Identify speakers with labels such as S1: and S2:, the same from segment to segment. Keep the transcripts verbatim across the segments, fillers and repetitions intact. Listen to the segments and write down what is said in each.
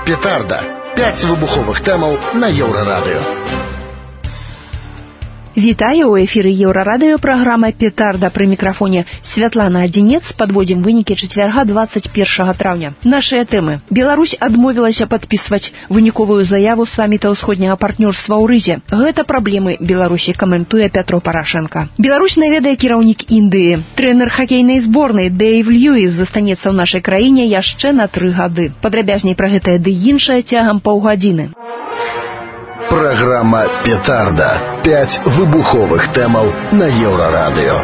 S1: Петарда. П'ять вибухових темаў на Еўрарадыё.
S2: Вітаю, у эфіры Еўрарадыё, праграма «Петарда», пры мікрафоне Святлана Адзінец. Падводзім вынікі чацвярга двадцать первого траўня. Нашыя тэмы. Беларусь адмовілася падпісваць выніковую заяву самміта ўсходняга партнёрства ў Рызе. Гэта праблемы Беларусі, каментуе Пятро Парашенко. Беларусь наведае кіраўнік Індыі. Трэнер хакейнай зборнай Дэйв Льюіс застанецца ў нашай краіне яшчэ на тры гады. Падрабязней пра гэтае ды іншае цягам паўгадзіны.
S1: Программа «Петарда». Пять выбуховых темаў на Еўрарадыё.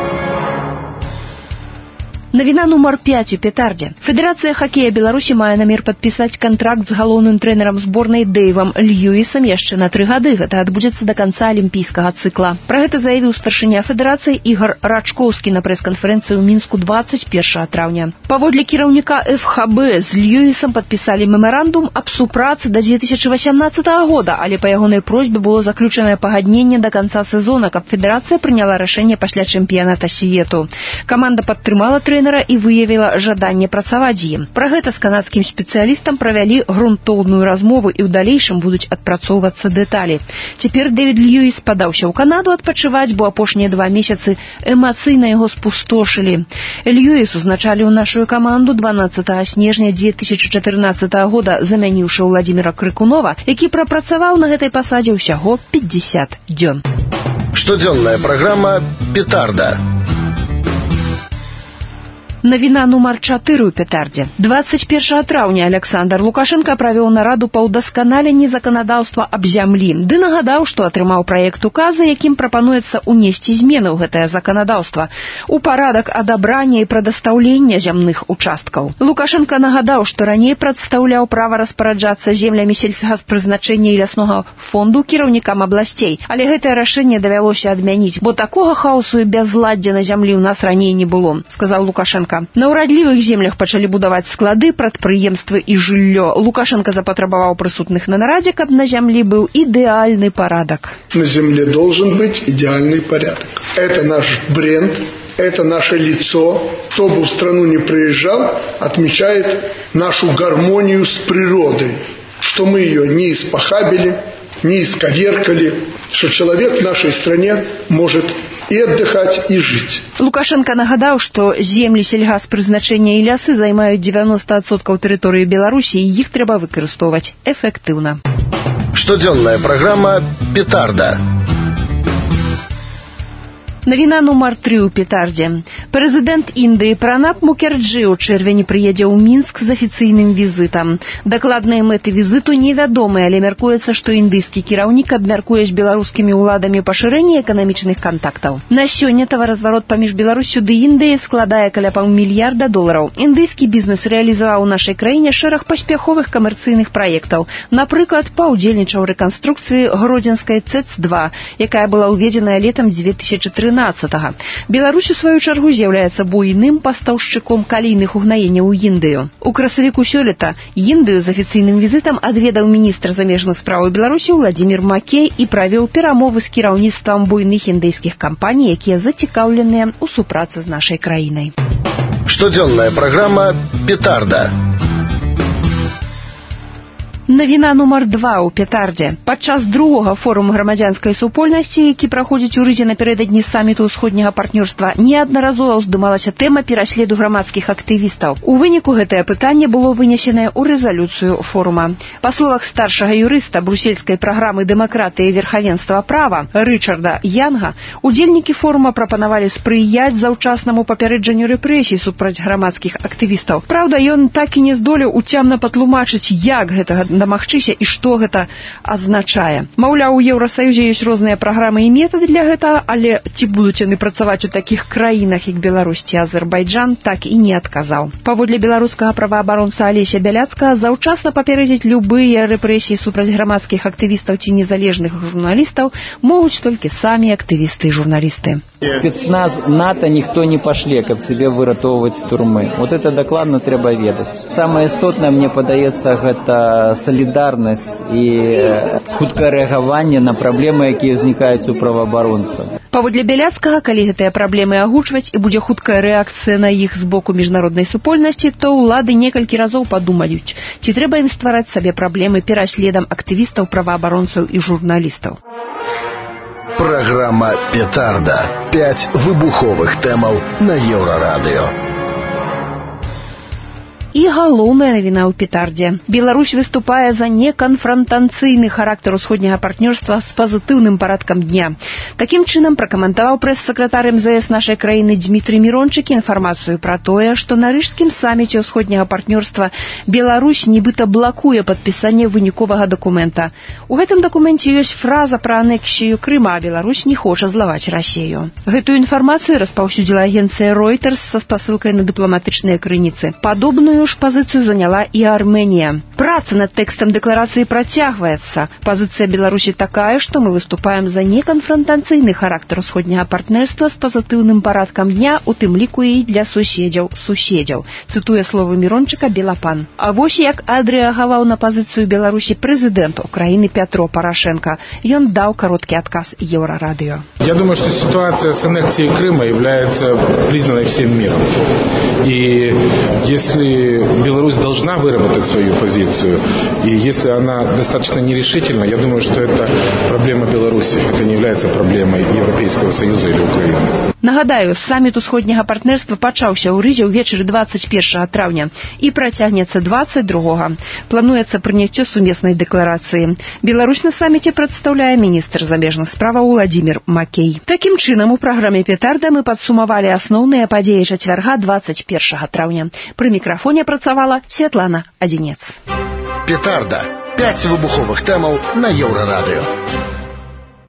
S2: Навіна нумар пять у «Петардзе». Федэрацыя хакея Беларусі мае намер падпісаць кантракт з галоўным трэнерам зборнай Дэйвам Льюісам яшчэ на тры гады. Гэта адбудзецца да канца алімпійскага цыкла. Пра гэта заявіў старшыня федэрацыі Ігор Рачкоўскі на прэс-канферэнцыі ў Мінску двадцать первого траўня. Паводле кіраўніка эф ха бэ з Льюісам падпісалі мемарандум аб супрацы да две тысячи восемнадцатого года, але па ягонай просьбе было заключанае пагадненне да канца сезона, каб федэрацыя прыняла рашэнне пасля чэмпіяната свету. Каманда падтрымала трэнера і выявіла жаданне працаваць з ім. Пра гэта з канадскім спецыялістам правялі грунтоўную размову і ў далейшым будуць адпрацоўвацца дэталі. Цяпер Дэвід Льюіс падаўся ў Канаду адпачываць, бо апошнія два месяцы эмацыйна яго спустошылі. Льюіс узначаліў нашу каманду дванаццатого снежня две тысячи чатырнаццатого года, замяніўшы Владзіміра Крыкунова, які прапрацаваў на гэтай пасадзе ўсяго пятьдесят дзён.
S1: Штодзённая праграма «Петарда».
S2: Навіна нумар чатыры ў «Петардзе». двадцать первого траўня Александр Лукашенко правёў нараду па ўдасканаленні заканадаўства аб зямлі, ды нагадаў, што атрымаў праект указа, якім прапануецца ўнесці змены ў гэтае заканадаўства у парадак адабрання і прадастаўлення зямных участкаў. Лукашенко нагадаў, што раней прадстаўляў права распараджацца землямі сельскагаспрызначэння і ляснога фонду кіраўнікам абласцей, але гэтае рашэнне давялося адмяніць, бо такога хаосу і бязладдзя на зямлі ў нас раней не было, сказаў Лукашенко. На ўрадлівых землях пачалі будаваць склады, прадпрыемствы і жыллё. Лукашенко запатрабаваў прысутных на нарадзе, каб на зямлі быў ідэальны парадак.
S3: На земле должен быть идеальный порядок. Это наш бренд, это наше лицо. Кто бы в страну не приезжал, отмечает нашу гармонию с природой, что мы ее не испохабили, не исковеркали, что человек в нашей стране может и отдыхать, и жить.
S2: Лукашенко нагадаў, што землі сельгаспрызначэння і лясы займаюць девяносто адсоткаў тэрыторыі Беларусі, і іх трэба выкарыстоўваць эфектыўна.
S1: Штодзённая праграма «Петарда».
S2: Навіна нумар тры ў «Петардзе». Прэзідэнт Індыі Пранаб Мукерджі ў чэрвені прыедзе ў Мінск з афіцыйным візітам. Дакладныя мэты візіту невядомыя, але мяркуецца, што індыйскі кіраўнік абмяркуе з беларускімі ўладамі пашырэнне эканамічных кантактаў. На сёння таваразварот паміж Беларуссю ды Індыяй складае каля паўмільярда долараў. Індыйскі бізнес рэалізаваў у нашай краіне шэраг паспяховых камерцыйных праектаў. Напрыклад, паўдзельнічаў у рэканструкцыі гродзенскай цэц два, якая была ўведзеная летам две тысячи тринадцатого. Беларусь, у сваю чаргу, з'яўляецца буйным пастаўшчыком калійных угнаенняў у Індыю. У красавіку сёлета Індыю з афіцыйным візітам адведаў міністр замежных спраў Беларусі Владзімір Макей і правёў перамовы з кіраўніцтвам буйных індыйскіх кампаній, якія зацікаўленыя ў супрацы з нашай краінай.
S1: Штодзённая праграма «Петарда».
S2: Навіна нумар два ў «Петардзе». Падчас другога форуму грамадзянскай супольнасці, які праходзіць у Рызе напярэдадні самміту ўсходняга партнёрства, неаднаразова ўздымалася тэма пераследу грамадскіх актывістаў. У выніку гэтае пытанне было вынесенае ў рэзалюцыю форума. Па словах старшага юрыста брусельскай праграмы «Дэмакратыя і верхавенства права» Рычарда Янга, удзельнікі форума прапанавалі спрыяць заўчаснаму папярэджанню рэпрэсій супраць грамадскіх актывістаў. Праўда, ён так і не здолеў уцямна патлумачыць, як гэтага дамагчыся і што гэта азначае. Маўляў, у Еўрасаюзе ёсць розныя праграмы і метады для гэтага, але ці будуць яны працаваць у такіх краінах, як Беларусь ці Азербайджан, так і не адказаў. Паводле беларускага праваабаронца Алеся Бяляцкага, заўчасна папярэдзіць любыя рэпрэсіі супраць грамадскіх актывістаў ці незалежных журналістаў могуць толькі самі актывісты і журналісты.
S4: Спецназ НАТО ніхто не пашле, каб цябе выратоўваць з турмы. Вот это дакладна трэба ведаць. Самае істотнае, мне падаецца, гэта солідарнасць і хуткае рэагаванне на праблемы, якія ўзнікаюць у праваабаронцаў.
S2: Паводле Бяляцкага, калі гэтыя праблемы агучваць і будзе хуткая рэакцыя на іх з боку міжнароднай супольнасці, то ўлады некалькі разоў падумаюць, ці трэба ім ствараць сабе праблемы пераследам актывістаў, праваабаронцаў і журналістаў.
S1: Программа «Петарда». Пять выбуховых тэмаў на Еўрарадыё.
S2: І галоўная навіна ў петардзе. Беларусь выступае за неканфрантацыйны характар усходняга партнёрства з пазітыўным парадкам дня. Такім чынам пракаментаваў прэс-сакратар эм зэ эс нашай краіны Дмітрый Мірончык інфармацыю пра тое, што на рыжскім саміце ўсходняга партнёрства Беларусь нібыта блакуе падпісанне выніковага дакумента. У гэтым дакуменце ёсць фраза пра анексію Крыма, а Беларусь не хоча злаваць Расію. Гэтую інфармацыю распаўсюдзіла агенцыя Reuters са спасылкай на дыпламатычныя крыніцы. Падобную ж пазіцыю заняла і Арменія. Праца над тэкстам дэкларацыі працягваецца. Пазіцыя Беларусі такая, што мы выступаем за неканфрантацыйны характар усходняга партнерства з пазітыўным парадкам дня, у тым ліку і для суседзяў суседзяў. Цытуе словы Мірончыка Белапан. А вось як адрэагаваў на пазіцыю Беларусі прэзідэнт Украіны Пятро Порошенко. Ён даў кароткі адказ Еўрарадыё.
S5: Я думаю, что ситуация с аннексией Крыма является признанной всем миром. И если Беларусь должна выработать свою позицию, и если она достаточно нерешительна, я думаю, что это проблема Беларуси, это не является проблемой Европейского Союза или Украины.
S2: Нагадаю, саміт усходняга партнерства пачаўся ў Рызе ўвечары двадцать первого траўня і працягнецца двадцать другого. Плануецца прыняццё сумеснай дэкларацыі. Беларусь на саміце прадстаўляе міністр замежных справаў Владимир Макей. Такім чынам, у праграме «Петарда» мы падсумавалі асноўныя падзеі чацвярга двадцать первого траўня. Пры мікрафоне працавала Святлана Адзінец.
S1: «Петарда». Пять выбуховых тэмаў на Еўрарадыё.